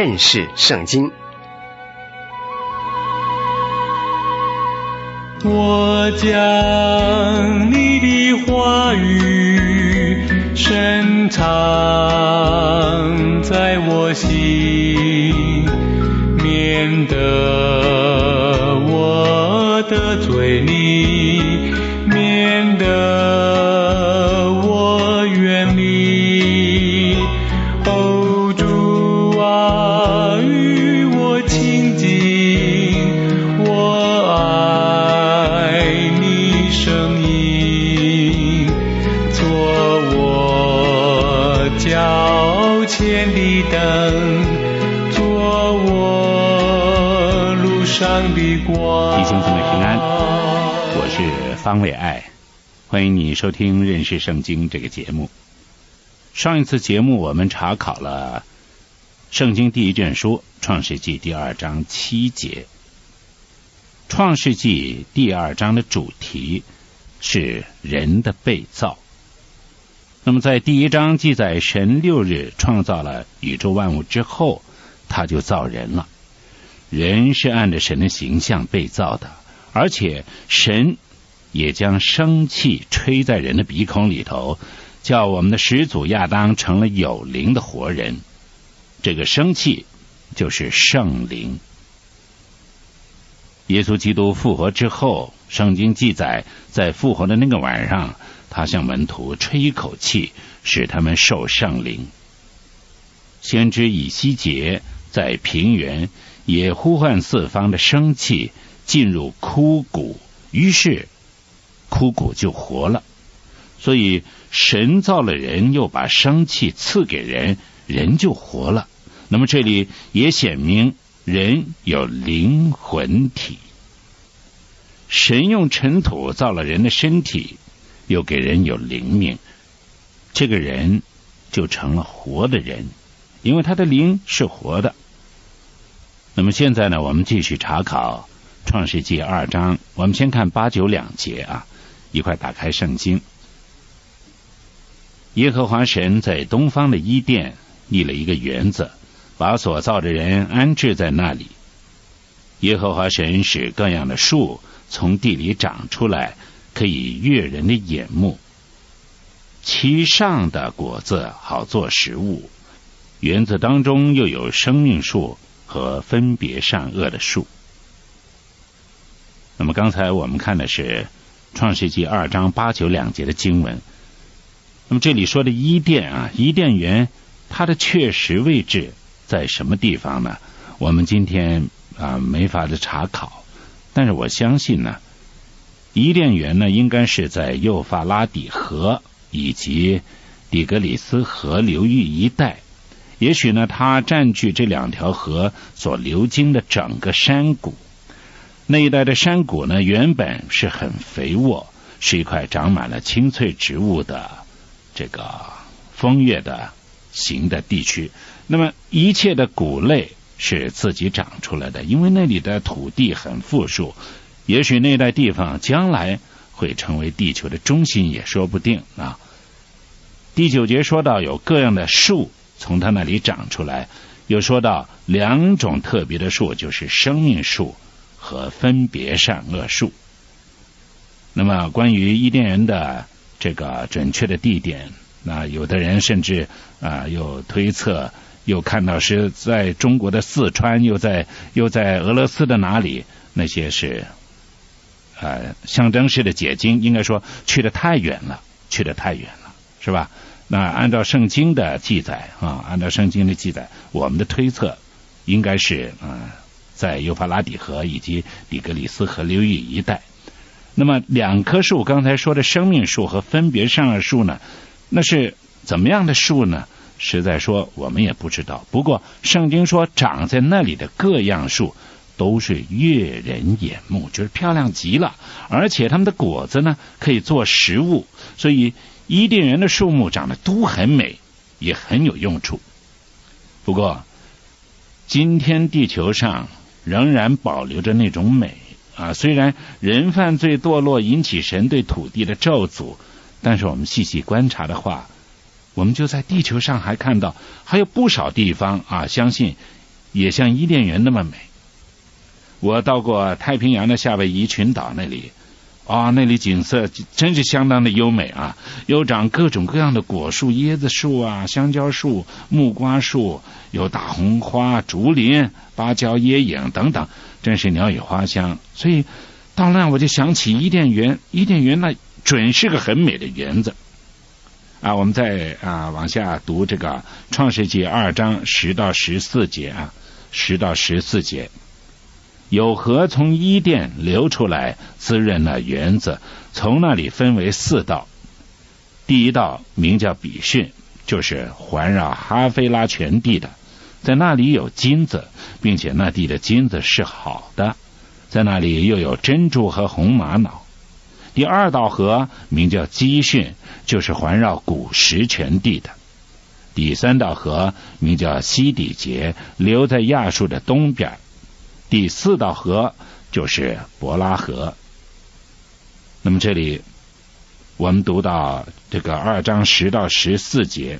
认识圣经。 我将你的话语深藏在我心，免得我得罪你，免得我远离。哦，主啊，与我亲近，我爱你声音，做我脚前的灯，做我路上的光。 弟兄姊妹平安，我是方伟爱，欢迎你收听认识圣经这个节目。上一次节目我们查考了圣经第一卷书创世纪第2章7节。创世纪第2章的主题是人的被造。那么在第1章记载神6日创造了宇宙万物之后，他就造人了。人是按着神的形象被造的，而且神也将生气吹在人的鼻孔里头，叫我们的始祖亚当成了有灵的活人。这个生气就是圣灵。耶稣基督复活之后，圣经记载在复活的那个晚上，他向门徒吹一口气，使他们受圣灵。先知以西结在平原也呼唤四方的生气进入枯骨，于是枯骨就活了。所以神造了人，又把生气赐给人，人就活了。那么这里也显明人有灵魂体。神用尘土造了人的身体，又给人有灵命，这个人就成了活的人，因为他的灵是活的。那么现在呢，我们继续查考创世纪2章，我们先看8、9两节啊，一块打开圣经。耶和华神在东方的伊甸立了一个园子，把所造的人安置在那里。耶和华神使各样的树从地里长出来，可以悦人的眼目，其上的果子好做食物。园子当中又有生命树和分别善恶的树。那么刚才我们看的是创世纪2章8、9两节的经文。那么这里说的伊甸啊，伊甸园它的确实位置在什么地方呢？我们今天没法的查考，但是我相信呢，伊甸园呢应该是在幼发拉底河以及底格里斯河流域一带。也许呢，它占据这2条河所流经的整个山谷。那一带的山谷呢，原本是很肥沃，是一块长满了青翠植物的这个枫叶的形的地区。那么一切的谷类是自己长出来的，因为那里的土地很富庶，也许那带地方将来会成为地球的中心也说不定啊。第9节说到有各样的树从他那里长出来，又说到2种特别的树，就是生命树和分别善恶树。那么关于伊甸园的这个准确的地点，那有的人甚至又推测，又看到是在中国的四川，又在俄罗斯的哪里，那些是象征式的解经，应该说去得太远了，是吧？那按照圣经的记载我们的推测应该是在幼发拉底河以及底格里斯河流域一带。那么2棵树，刚才说的生命树和分别善恶树呢，那是怎么样的树呢？实在说我们也不知道。不过圣经说长在那里的各样树都是悦人眼目，就是漂亮极了，而且它们的果子呢可以做食物，所以伊甸园的树木长得都很美，也很有用处。不过今天地球上仍然保留着那种美虽然人犯罪堕落引起神对土地的咒诅，但是我们细细观察的话，我们就在地球上还看到还有不少地方相信也像伊甸园那么美。我到过太平洋的夏威夷群岛那里，那里景色真是相当的优美啊，有长各种各样的果树，椰子树啊，香蕉树，木瓜树，有大红花，竹林，芭蕉、椰影等等，真是鸟语花香。所以到那我就想起伊甸园，伊甸园那准是个很美的园子啊。我们再往下读这个创世纪2章10到14节啊，10到14节。有河从伊甸流出来，滋润了园子，从那里分为4道。第一道名叫比逊，就是环绕哈菲拉全地的，在那里有金子，并且那地的金子是好的，在那里又有珍珠和红玛瑙。第2道河名叫基训，就是环绕古实全地的。第3道河名叫西底结，流在亚述的东边。第4道河就是伯拉河。那么这里我们读到这个2章10到14节，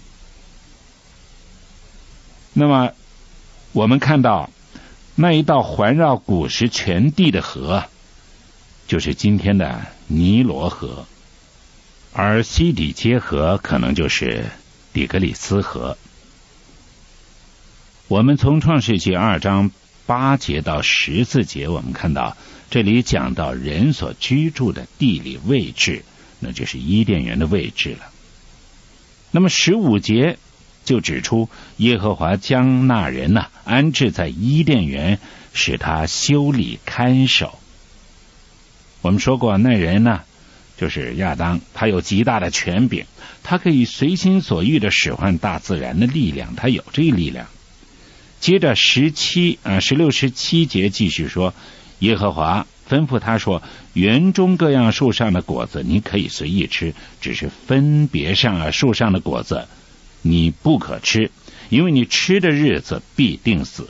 那么我们看到那一道环绕古实全地的河就是今天的尼罗河，而西底结河可能就是底格里斯河。我们从创世纪2章8节到14节，我们看到这里讲到人所居住的地理位置，那就是伊甸园的位置了。那么15节就指出耶和华将那人安置在伊甸园，使他修理看守。我们说过那人就是亚当，他有极大的权柄，他可以随心所欲地使唤大自然的力量，他有这个力量。接着16、17节继续说，耶和华吩咐他说，园中各样树上的果子你可以随意吃，只是分别上树上的果子你不可吃，因为你吃的日子必定死。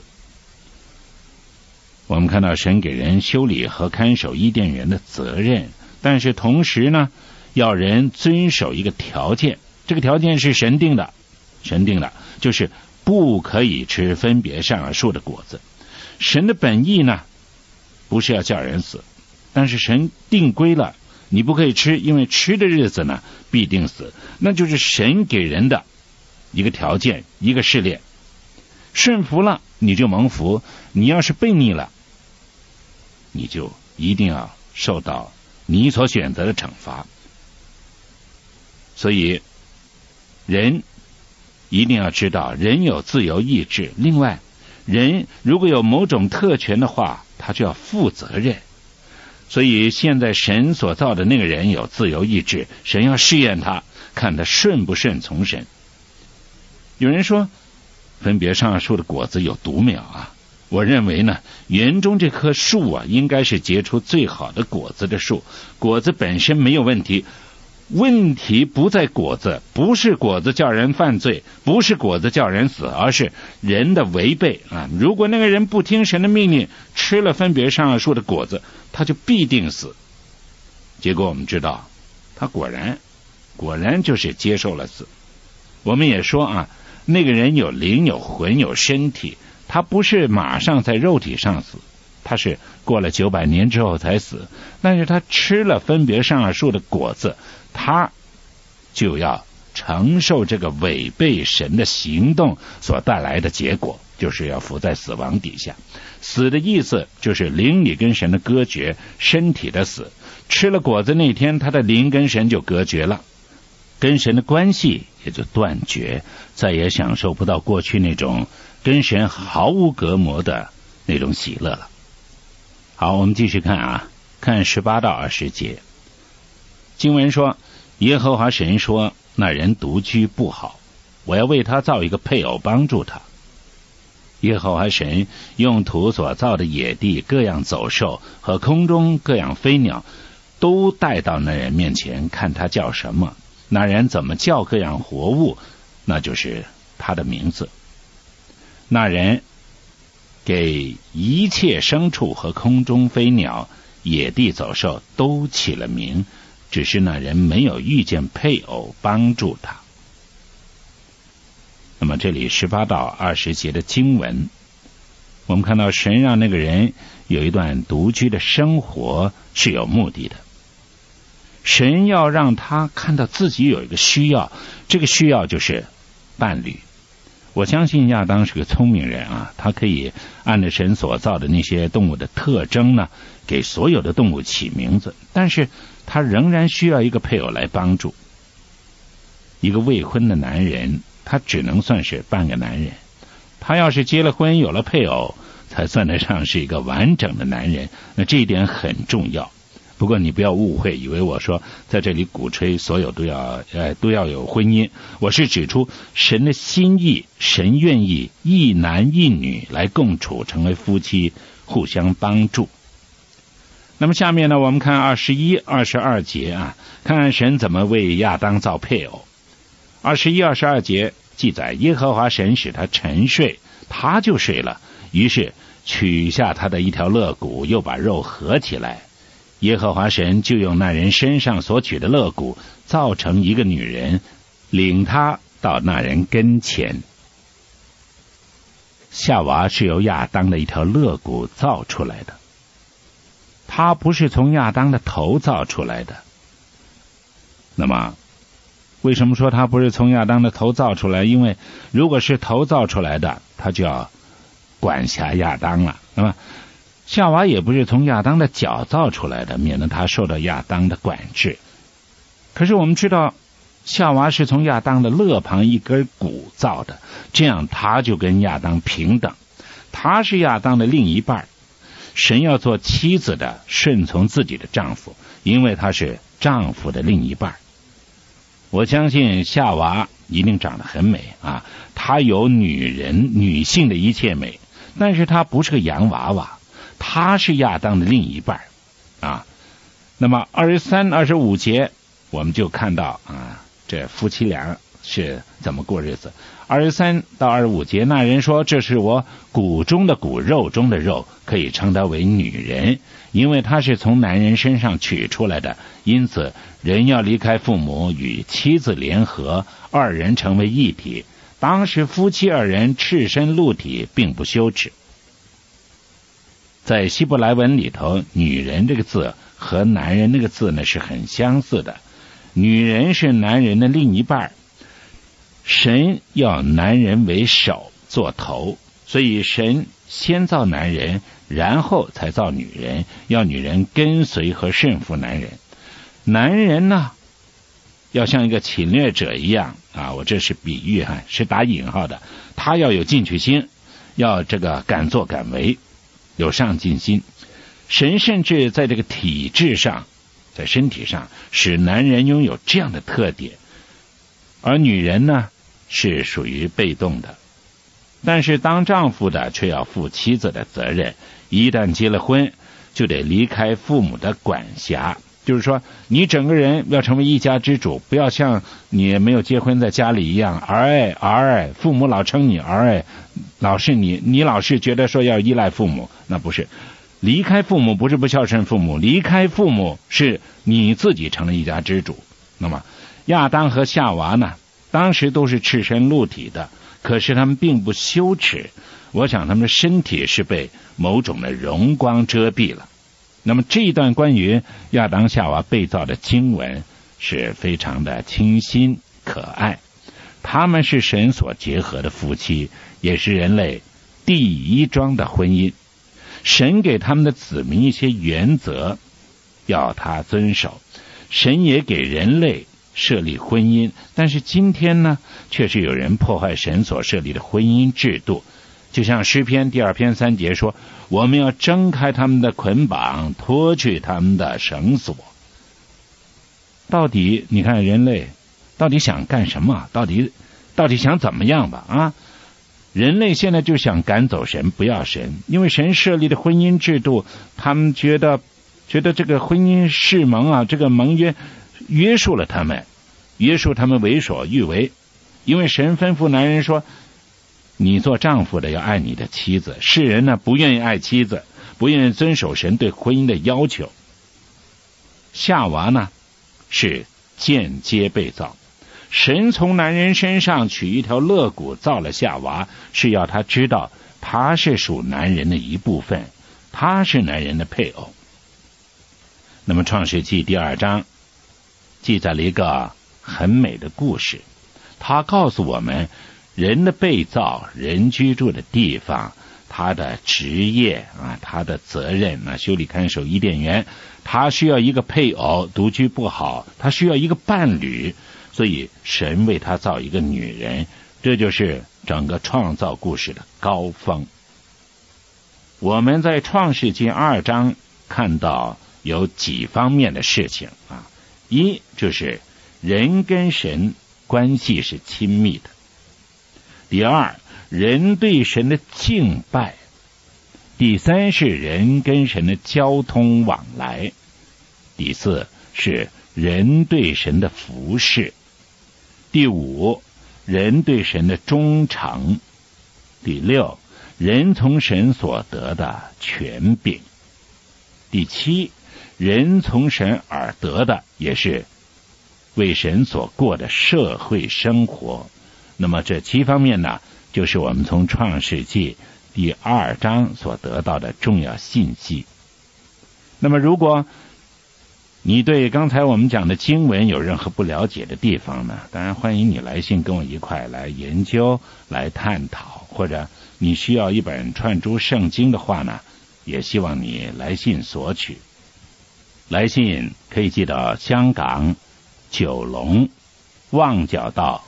我们看到神给人修理和看守伊甸园的责任，但是同时要人遵守一个条件，这个条件是神定的，就是不可以吃分别善恶树的果子。神的本意不是要叫人死，但是神定规了，你不可以吃，因为吃的日子必定死。那就是神给人的一个条件，一个试炼。顺服了你就蒙福，你要是悖逆了，你就一定要受到你所选择的惩罚。所以人一定要知道，人有自由意志，另外人如果有某种特权的话，他就要负责任。所以现在神所造的那个人有自由意志，神要试验他，看他顺不顺从神。有人说分别善恶树的果子有毒没有啊？我认为园中这棵树应该是结出最好的果子的树，果子本身没有问题，问题不在果子，不是果子叫人犯罪，不是果子叫人死，而是人的违背如果那个人不听神的命令，吃了分别善恶树的果子，他就必定死。结果我们知道他果然就是接受了死。我们也说那个人有灵有魂有身体，他不是马上在肉体上死，他是过了900年之后才死，但是他吃了分别善恶树的果子，他就要承受这个违背神的行动所带来的结果，就是要伏在死亡底下。死的意思就是灵里跟神的隔绝，身体的死。吃了果子那天，他的灵跟神就隔绝了，跟神的关系也就断绝，再也享受不到过去那种跟神毫无隔膜的那种喜乐了。好，我们继续看看18到20节。经文说，耶和华神说，那人独居不好，我要为他造一个配偶帮助他。耶和华神用土所造的野地各样走兽和空中各样飞鸟都带到那人面前，看他叫什么，那人怎么叫各样活物，那就是他的名字。那人给一切牲畜和空中飞鸟野地走兽都起了名，只是那人没有遇见配偶帮助他。那么这里18到20节的经文我们看到神让那个人有一段独居的生活是有目的的。神要让他看到自己有一个需要，这个需要就是伴侣。我相信亚当是个聪明人啊，他可以按照神所造的那些动物的特征呢，给所有的动物起名字，但是他仍然需要一个配偶来帮助。一个未婚的男人，他只能算是半个男人，他要是结了婚有了配偶，才算得上是一个完整的男人，那这一点很重要。不过你不要误会，以为我说在这里鼓吹所有都要有婚姻，我是指出神的心意，神愿意一男一女来共处，成为夫妻，互相帮助。那么下面呢，我们看21、22节啊，看看神怎么为亚当造配偶。21、22节记载，耶和华神使他沉睡，他就睡了，于是取下他的一条肋骨，又把肉合起来。耶和华神就用那人身上所取的肋骨造成一个女人，领他到那人跟前。夏娃是由亚当的一条肋骨造出来的，他不是从亚当的头造出来的。那么为什么说他不是从亚当的头造出来？因为如果是头造出来的，他就要管辖亚当了。那么夏娃也不是从亚当的脚造出来的，免得他受到亚当的管制。可是我们知道夏娃是从亚当的肋旁一根骨造的，这样他就跟亚当平等，他是亚当的另一半。神要做妻子的顺从自己的丈夫，因为他是丈夫的另一半。我相信夏娃一定长得很美啊，她有女性的一切美，但是她不是个洋娃娃，她是亚当的另一半啊。那么23、25节我们就看到啊，这夫妻俩是怎么过日子。23到25节，那人说，这是我骨中的骨，肉中的肉，可以称她为女人，因为她是从男人身上取出来的，因此人要离开父母，与妻子联合，二人成为一体。当时夫妻二人赤身露体，并不羞耻。在希伯来文里头，女人这个字和男人那个字呢是很相似的，女人是男人的另一半，神要男人为首做头，所以神先造男人，然后才造女人，要女人跟随和顺服男人。男人呢要像一个侵略者一样啊，我这是比喻哈，是打引号的，他要有进取心，要这个敢作敢为，有上进心。神甚至在这个体质上，在身体上使男人拥有这样的特点，而女人呢是属于被动的。但是当丈夫的却要负妻子的责任，一旦结了婚就得离开父母的管辖，就是说你整个人要成为一家之主，不要像你没有结婚在家里一样儿爱，父母老称你儿爱，老是你老是觉得说要依赖父母，那不是。离开父母不是不孝顺父母，离开父母是你自己成了一家之主。那么亚当和夏娃呢，当时都是赤身露体的，可是他们并不羞耻，我想他们的身体是被某种的荣光遮蔽了。那么这一段关于亚当夏娃被造的经文是非常的清新可爱，他们是神所结合的夫妻，也是人类第一桩的婚姻。神给他们的子民一些原则要他遵守，神也给人类设立婚姻，但是今天呢，却是有人破坏神所设立的婚姻制度。就像诗篇第2篇3节说，我们要挣开他们的捆绑，脱去他们的绳索。到底你看人类到底想干什么？到底想怎么样吧啊？人类现在就想赶走神，不要神，因为神设立的婚姻制度，他们觉得这个婚姻誓盟啊，这个盟约约束了他们，约束他们为所欲为。因为神吩咐男人说，你做丈夫的要爱你的妻子，世人呢不愿意爱妻子，不愿意遵守神对婚姻的要求。夏娃呢是间接被造，神从男人身上取一条肋骨造了夏娃，是要他知道他是属男人的一部分，他是男人的配偶。那么创世纪第2章记载了一个很美的故事，他告诉我们人的被造，人居住的地方，他的职业他的责任修理看守伊甸园，他需要一个配偶，独居不好，他需要一个伴侣，所以神为他造一个女人，这就是整个创造故事的高峰。我们在创世纪2章看到有几方面的事情一就是人跟神关系是亲密的，第二，人对神的敬拜，第三是人跟神的交通往来，第四是人对神的服侍，第五，人对神的忠诚，第六，人从神所得的权柄，第七，人从神而得的也是为神所过的社会生活。那么这7方面呢，就是我们从创世纪第2章所得到的重要信息。那么如果你对刚才我们讲的经文有任何不了解的地方呢，当然欢迎你来信跟我一块来研究来探讨，或者你需要一本串珠圣经的话呢，也希望你来信索取。来信可以寄到香港九龙旺角道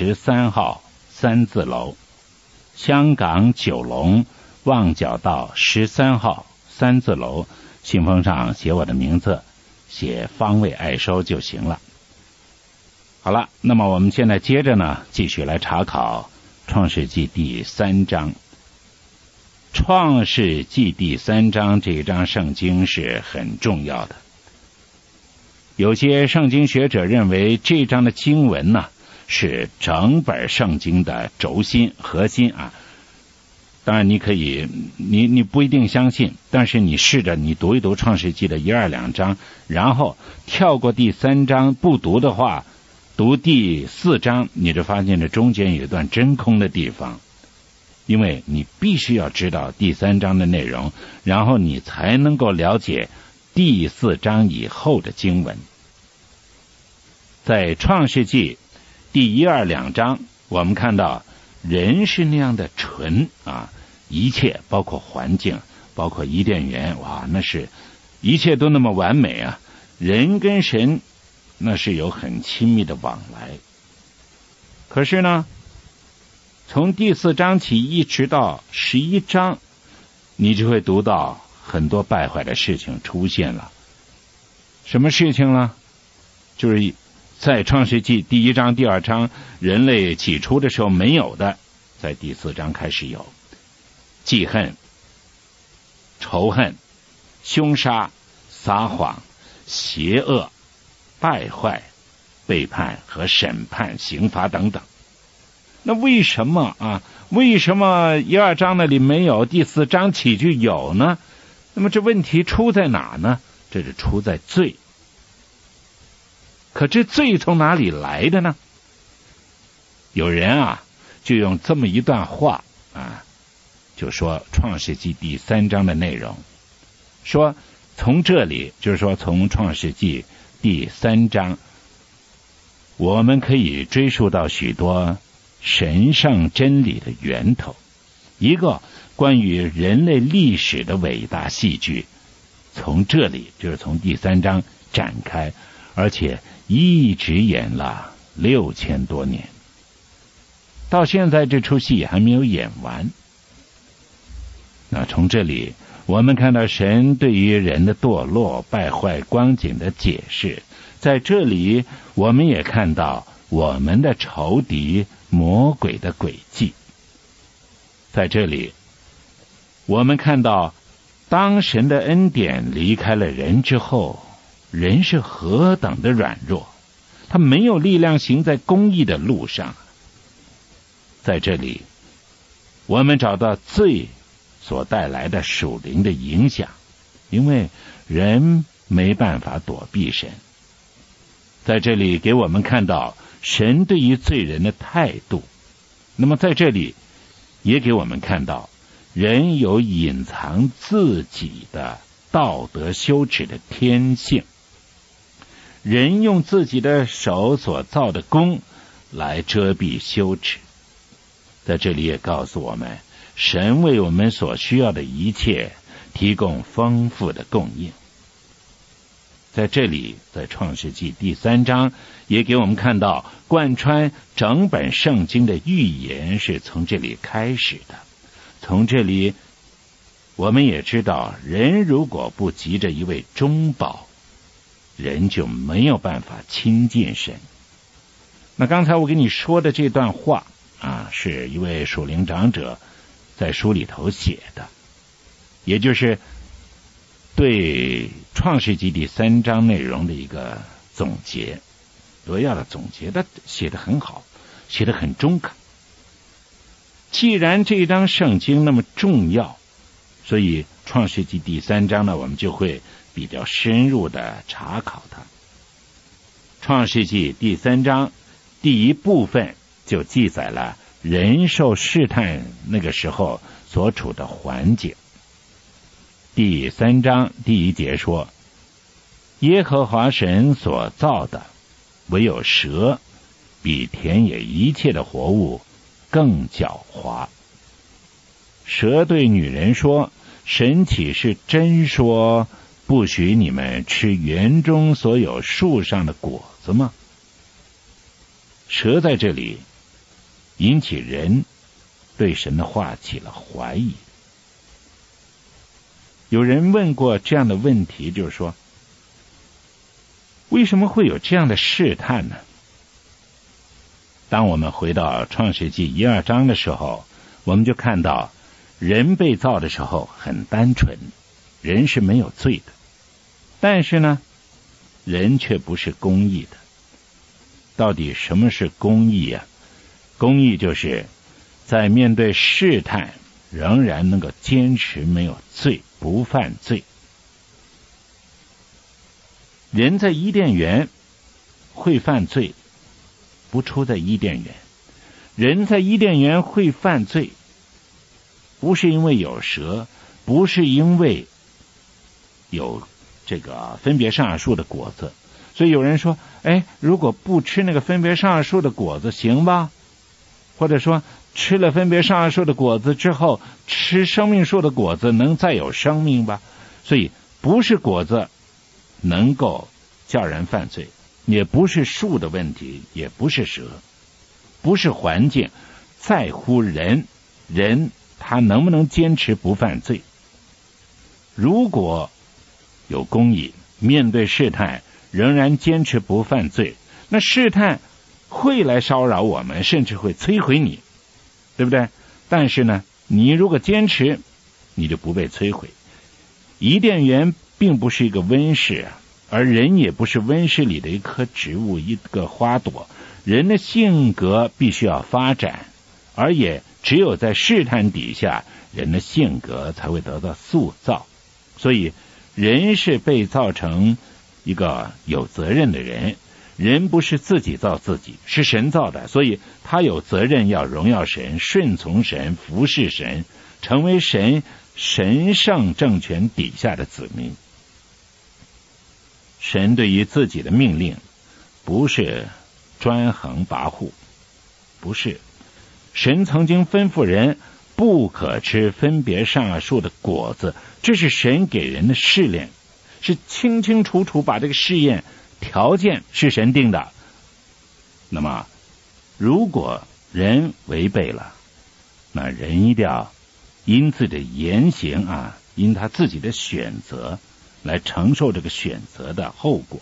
13号3字楼，香港九龙旺角道13号3字楼，信封上写我的名字，写方位爱收就行了。好了，那么我们现在接着呢，继续来查考创世纪第3章。创世纪第3章这一章圣经是很重要的，有些圣经学者认为这章的经文呢是整本圣经的轴心核心当然你可以你不一定相信，但是你试着你读一读创世纪的1、2、2章，然后跳过第3章不读的话，读第4章，你就发现这中间有一段真空的地方，因为你必须要知道第3章的内容，然后你才能够了解第4章以后的经文。在创世纪第1、2、2章，我们看到人是那样的纯一切包括环境，包括伊甸园，那是一切都那么完美人跟神那是有很亲密的往来。可是呢，从第4章起一直到11章，你就会读到很多败坏的事情出现了。什么事情呢？就是在创世纪第1章、第2章人类起初的时候没有的，在第4章开始有记恨、仇恨、凶杀、撒谎、邪恶、败坏、背叛和审判、刑罚等等。那为什么1、2章那里没有，第4章起就有呢？那么这问题出在哪呢？这是出在罪。可这罪从哪里来的呢？有人就用这么一段话就说创世纪第3章的内容，说从这里，就是说从创世纪第3章，我们可以追溯到许多神圣真理的源头，一个关于人类历史的伟大戏剧从这里，就是从第3章展开，而且一直演了6000多年，到现在这出戏还没有演完。那从这里我们看到神对于人的堕落败坏光景的解释，在这里我们也看到我们的仇敌魔鬼的诡计。在这里我们看到当神的恩典离开了人之后，人是何等的软弱，他没有力量行在公义的路上。在这里我们找到罪所带来的属灵的影响，因为人没办法躲避神。在这里给我们看到神对于罪人的态度，那么在这里也给我们看到人有隐藏自己的道德羞耻的天性，人用自己的手所造的功来遮蔽羞耻。在这里也告诉我们，神为我们所需要的一切提供丰富的供应。在这里，在创世纪第3章也给我们看到，贯穿整本圣经的预言是从这里开始的。从这里我们也知道，人如果不急着一位中保，人就没有办法亲近神。那刚才我跟你说的这段话是一位属灵长者在书里头写的，也就是对创世纪第3章内容的一个总结，扼要的总结，他写得很好，写得很中肯。既然这章圣经那么重要，所以创世纪第3章呢，我们就会比较深入的查考它。创世纪第3章第1部分就记载了人受试探那个时候所处的环境。第3章第1节说，耶和华神所造的唯有蛇比田野一切的活物更狡猾。蛇对女人说，神岂是真说不许你们吃园中所有树上的果子吗？蛇在这里引起人对神的话起了怀疑。有人问过这样的问题，就是说，为什么会有这样的试探呢？当我们回到创世纪1、2章的时候，我们就看到人被造的时候很单纯，人是没有罪的，但是呢，人却不是公义的。到底什么是公义啊？公义就是在面对试探仍然能够坚持没有罪，不犯罪。人在伊甸园会犯罪，不出在伊甸园。人在伊甸园会犯罪，不是因为有蛇，不是因为有这个分别善恶树的果子。所以有人说，如果不吃那个分别善恶树的果子行吧？或者说吃了分别善恶树的果子之后，吃生命树的果子能再有生命吧？所以不是果子能够叫人犯罪，也不是树的问题，也不是蛇，不是环境，在乎人他能不能坚持不犯罪。如果有公义，面对试探仍然坚持不犯罪，那试探会来骚扰我们，甚至会摧毁你，对不对？但是呢，你如果坚持，你就不被摧毁。伊甸园并不是一个温室，而人也不是温室里的一棵植物，一个花朵。人的性格必须要发展，而也只有在试探底下，人的性格才会得到塑造。所以人是被造成一个有责任的人，人不是自己造自己，是神造的，所以他有责任要荣耀神，顺从神，服侍神，成为神圣政权底下的子民。神对于自己的命令不是专横跋扈，不是。神曾经吩咐人不可吃分别善恶树的果子，这是神给人的试炼，是清清楚楚把这个试验条件是神定的。那么如果人违背了，那人一定要因自己的言行因他自己的选择来承受这个选择的后果。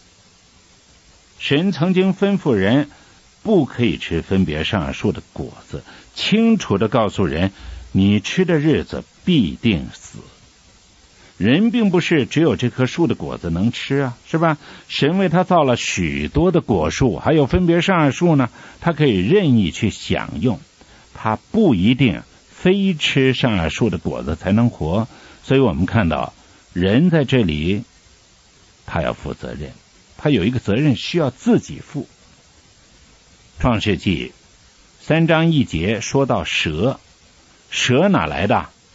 神曾经吩咐人不可以吃分别善恶树的果子，清楚地告诉人，你吃的日子必定死。人并不是只有这棵树的果子能吃是吧？神为他造了许多的果树，还有分别善恶树呢，他可以任意去享用，他不一定非吃善恶树的果子才能活。所以我们看到人在这里他要负责任，他有一个责任需要自己负。创世纪3章1节说到蛇哪来的？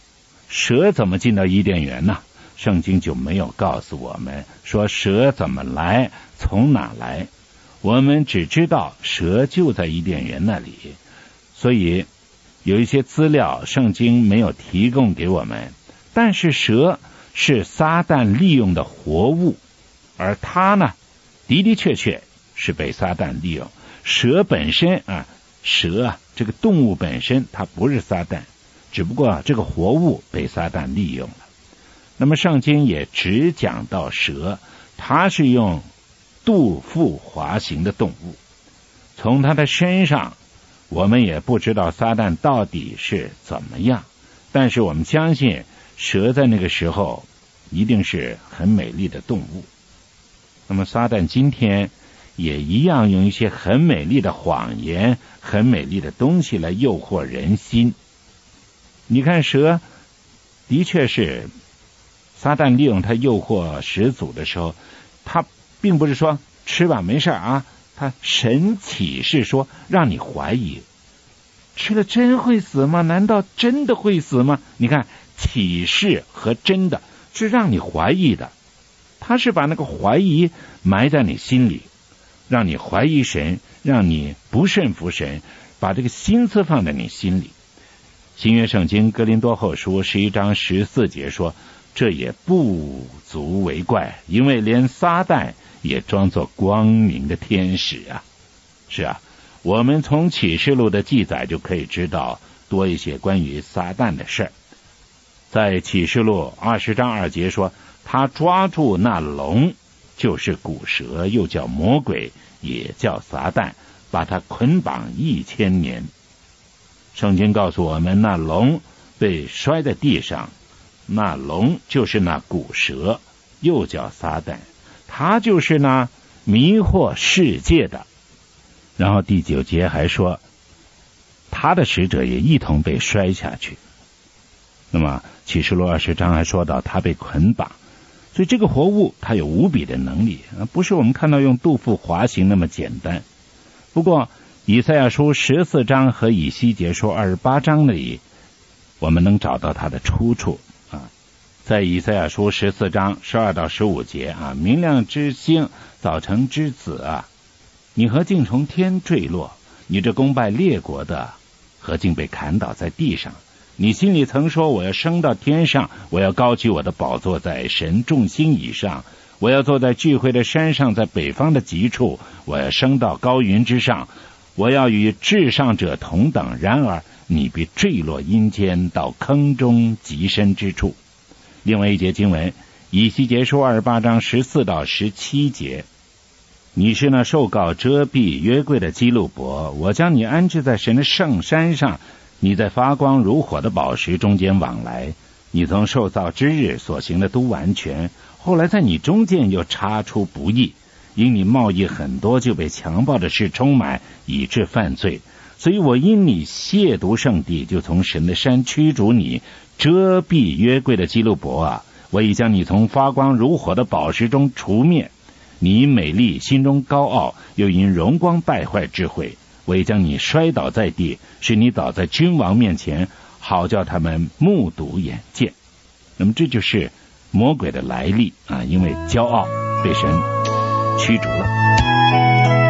蛇怎么进到伊甸园呢？圣经就没有告诉我们说蛇怎么来，从哪来。我们只知道蛇就在伊甸园那里，所以有一些资料圣经没有提供给我们。但是蛇是撒旦利用的活物，而它呢，的的确确是被撒旦利用。蛇本身蛇这个动物本身它不是撒旦，只不过这个活物被撒旦利用了。那么圣经也只讲到蛇，它是用肚腹滑行的动物，从它的身上我们也不知道撒旦到底是怎么样，但是我们相信蛇在那个时候一定是很美丽的动物。那么撒旦今天也一样用一些很美丽的谎言，很美丽的东西来诱惑人心。你看蛇的确是撒旦利用它诱惑始祖的时候，他并不是说吃吧没事啊，他神启示说让你怀疑，吃了真会死吗？难道真的会死吗？你看启示和真的是让你怀疑的，他是把那个怀疑埋在你心里，让你怀疑神，让你不顺服神，把这个心思放在你心里。新约圣经哥林多后书11章14节说，这也不足为怪，因为连撒旦也装作光明的天使啊。是啊，我们从启示录的记载就可以知道多一些关于撒旦的事。在启示录20章2节说，他抓住那龙，就是古蛇，又叫魔鬼，也叫撒旦，把他捆绑1000年。圣经告诉我们，那龙被摔在地上，那龙就是那古蛇，又叫撒旦，他就是那迷惑世界的。然后第9节还说，他的使者也一同被摔下去。那么启示录20章还说到他被捆绑，所以这个活物它有无比的能力，不是我们看到用肚腹滑行那么简单。不过以赛亚书14章和以西结书28章里，我们能找到它的出处啊。在以赛亚书14章12到15节啊，明亮之星，早晨之子啊，你何竟从天坠落？你这攻败列国的，何竟被砍倒在地上？你心里曾说，我要升到天上，我要高举我的宝座在神众星以上，我要坐在聚会的山上，在北方的极处，我要升到高云之上，我要与至上者同等。然而你必坠落阴间，到坑中极深之处。另外一节经文，以西结书28章14到17节，你是那受膏遮蔽约柜的基路伯，我将你安置在神的圣山上，你在发光如火的宝石中间往来，你从受造之日所行的都完全，后来在你中间又查出不义，因你贸易很多，就被强暴的事充满，以致犯罪。所以我因你亵渎圣地，就从神的山驱逐你，遮蔽约柜的基路伯啊，我已将你从发光如火的宝石中除灭。你美丽，心中高傲，又因荣光败坏智慧，我已将你摔倒在地，使你倒在君王面前，好叫他们目睹眼见。那么这就是魔鬼的来历啊，因为骄傲被神驱逐了。